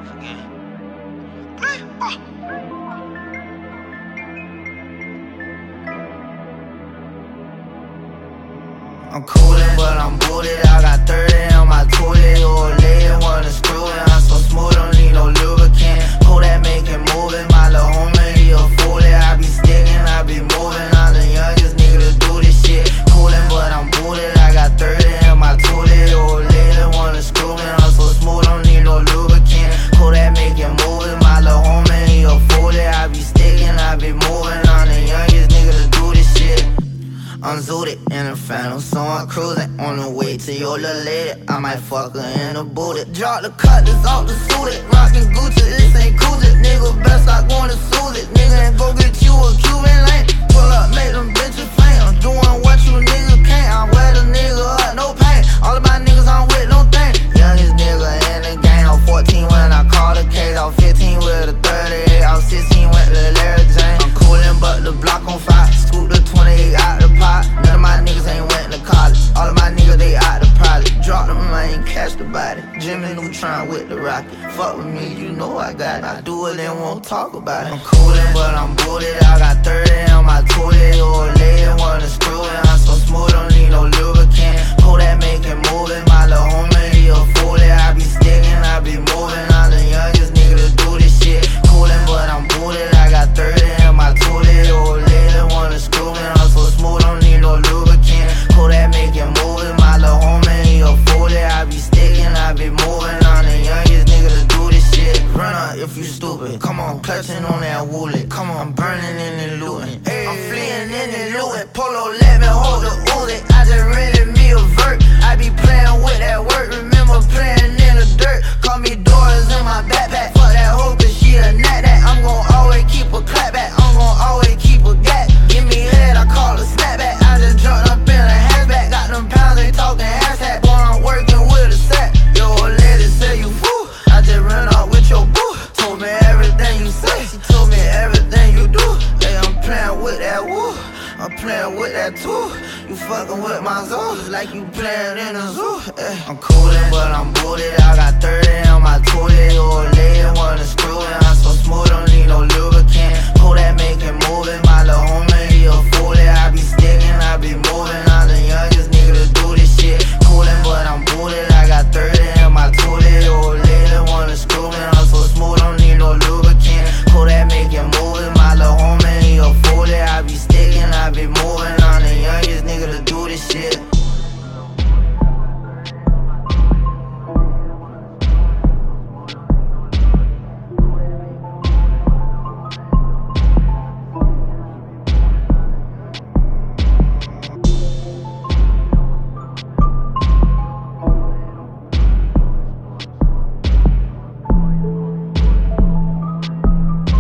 Sniper gang. I'm coolin', but I'm booted. I got 30 on my toilet. Old lady wanna screw it. I'm so smooth, don't need no lubricant. Pull that, make it moving. My little homie, he a fool. I be sticking, I be moving. I'm the youngest nigga to do this shit. Coolin', but I'm booted. I got 30 on my toilet. Old lady wanna screw me. I'm so smooth, don't need no lubricant. Pull that, make it moving. My little homie, he a fool. I be sticking, I be moving. I'm the youngest nigga to do this shit. I'm zooted in a phantom, so I'm cruising on the way to your little lady. I might fuck her in the booty. Drop the cutlass off the suited. Rockin' Gucci, this ain't Coogee. Nigga best start going to Suzy. Nigga and go get you a Cuban lane. Pull up, make them bitches faint. I'm doing what you niggas can't. I wear the nigga up, no pain. All of my niggas I'm with, don't think. Youngest nigga in the game. I'm 14 when I call the case. I was 15 with a 38. I was 16 with the Larry Jane. I'm coolin', but the block on fire. Scoop the 28 out the pot. None of my niggas ain't went to college. All of my niggas, they out the pilot. Drop them, I ain't catch the body. Jimmy Neutron with the rocket. Fuck with me, you know I got it. I do it and won't talk about it. I'm coolin', but I'm booted. I got 30 on my toilet. Old lady wanna screw it. I'm so smooth, don't need no lubricant. Pull that, make it moving. My little homie, he a fool. I be sticking, I be moving. I'm the youngest nigga to do this shit. Coolin', but I'm booted. I got 30 on my toilet. Old lady wanna screw me. I'm so smooth, don't need no lubricant. Pull that, make it moving. My little homie, he a fool. I be sticking, I be moving. I'm the youngest nigga to do this shit. Run up if you stupid. Come on, clutching on that woolly. Come on, I'm burning in and looting. I'm fleeing in and looting. Polo, let me hold the Uzi. I just rented me a vert. I be playing with that work. Remember playing in the dirt. Call me doors in my backpack. Fuck that hoe, cause she a nat-nat. I'm gon' always keep a clapback. I'm gon' always keep a gat. Give me head, I call a snapback. I just jumped up in a hatchback. Got them pounds, they talking hashtag. Boy, I'm working with a sack. Yo, old lady say you fool. I just ran off with your boo. Told me everything you say. She told me everything you do. Hey, I'm playing with that woo. I'm playing with that too. You fucking with my zoo, like you playing in a zoo. Hey. I'm coolin', but I'm booted. I got 30 on my toilet. Old lady wanna screw it. I'm so smooth, don't need no lubricant. Pull that, make it moving. My little homie, he a fool. I be sticking, I be moving. I'm the youngest nigga to do this shit. Coolin', but I'm booted. I got 30 on my toilet. Old lady wanna screw me. I'm so smooth, don't need no lubricant. Pull that, make it moving. My little homie, he a fool. I be sticking, I be moving. I'm the youngest nigga to do this shit.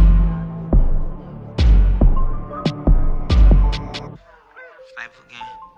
Sniper gang.